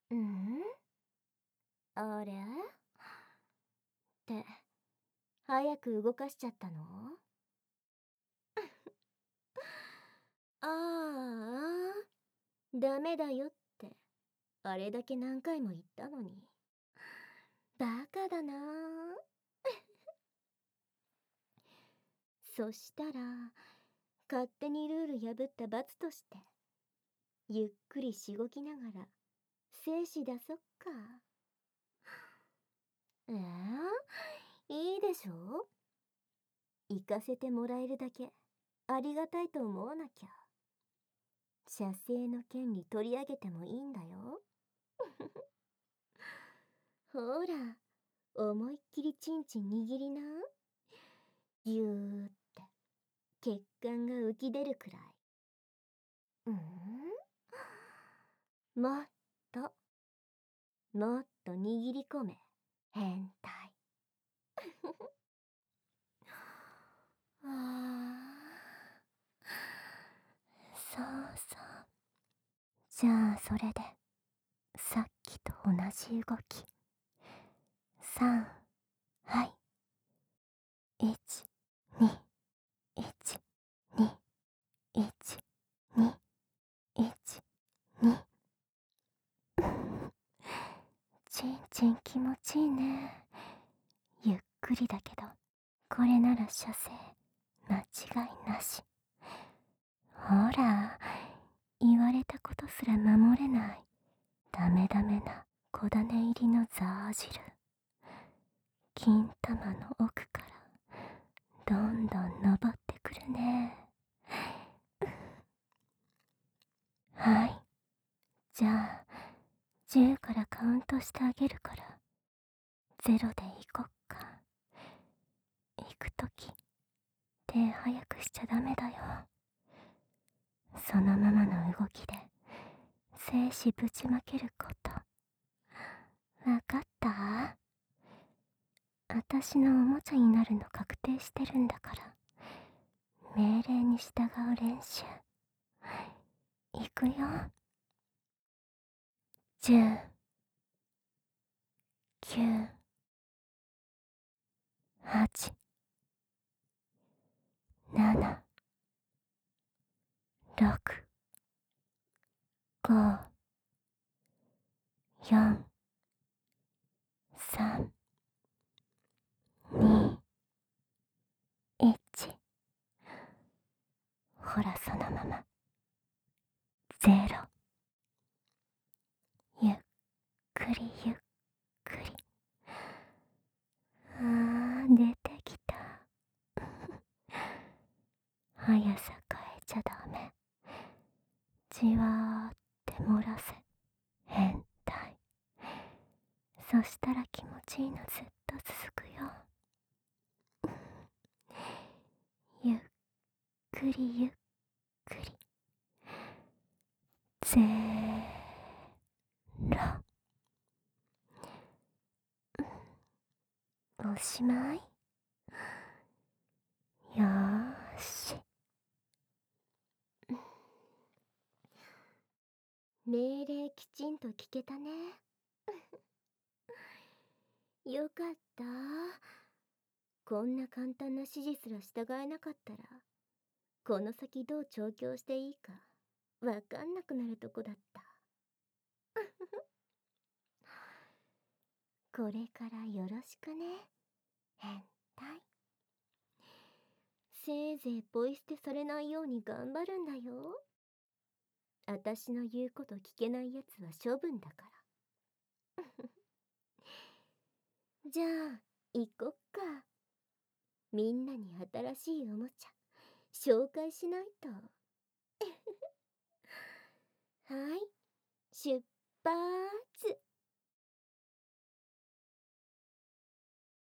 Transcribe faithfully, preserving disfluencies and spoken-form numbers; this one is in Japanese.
うん？あれって、早く動かしちゃったの？ああ、ダメだよって、あれだけ何回も言ったのに。バカだなあ。そしたら、勝手にルール破った罰として、ゆっくりしごきながら、精子出そっか。ええ、いいでしょ？行かせてもらえるだけ、ありがたいと思わなきゃ。射精の権利取り上げてもいいんだよ。ほら、思いっきりチンチン握りな。ぎゅーって、血管が浮き出るくらい。うん？もっと、もっと握り込め、変態。ああ、そうそう。じゃあそれで、さっきと同じ動き。さん、はい。いち、に、いち、に、いち、に、いち、に。ちんちん気持ちいいね。ゆっくりだけど、これなら射精、間違いなし。ほら、言われたことすら守れない、ダメダメな小種入りのザージル。金玉の奥からどんどん登ってくるね。はい、じゃあじゅうからカウントしてあげるから、ゼロで行こっか。行くとき手早くしちゃダメだよ。そのままの動きで精子ぶちまけること、わかった？あたしのおもちゃになるの確定してるんだから、命令に従う練習。いくよ。じゅう、きゅう、はち、なな、ろく、ご、よん、さん、に、いち。ほらそのまま。ゼロ。ゆっくりゆっくり。あー、出てきた。速さ変えちゃダメ。じわーって漏らせ。変態。そしたら気持ちいいのずっと続くよ。ゆっくりゆっくり。ゼロ。おしまい？よーし。命令きちんと聞けたね。よかった。こんな簡単な指示すら従えなかったら、この先どう調教していいかわかんなくなるとこだった。これからよろしくね、変態。せいぜいポイ捨てされないように頑張るんだよ。あたしの言うこと聞けないやつは処分だから。じゃあ行こっか。みんなに新しいおもちゃ紹介しないと。はい、出発。